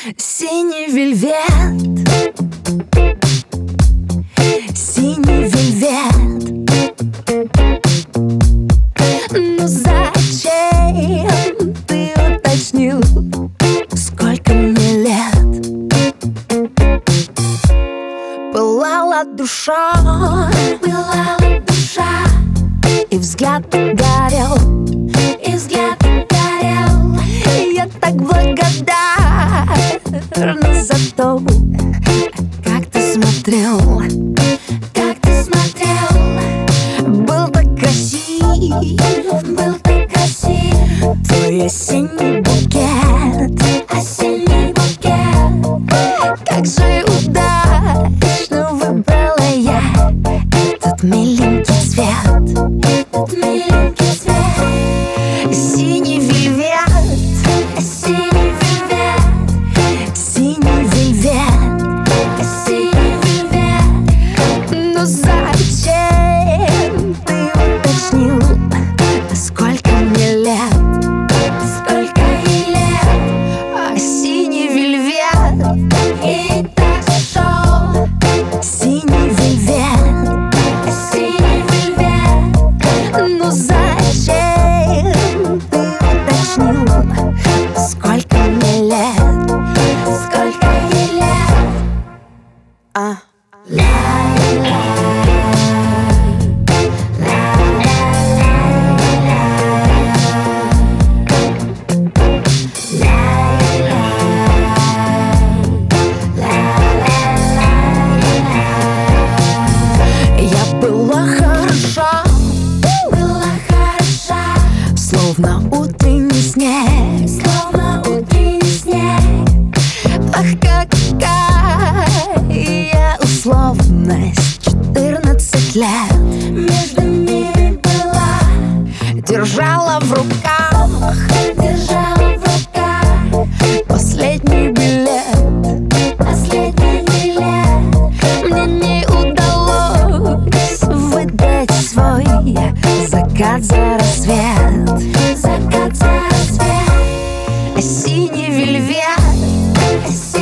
Синий вельвет, синий вельвет. Ну зачем ты уточнил, сколько мне лет? Пылала душа, и взгляд горел, я так благодарна за то, как ты смотрел, был так красив, твой осенний букет, как же удачно выбрала я этот миленький цвет, синий вельвет, синий вельвет. Но зачем ты уточнил, сколько мне лет? Синий вельвет, и так шел, синий вельвет. Ну зачем ты уточнил, сколько мне лет? А? Я была хороша, словно утренний снег, ах, какая условность, 14 лет. между ними была, Держала в руках последний билет. Мне не удалось выдать свой закат за рассвет. закат за рассвет. Синий вельвет,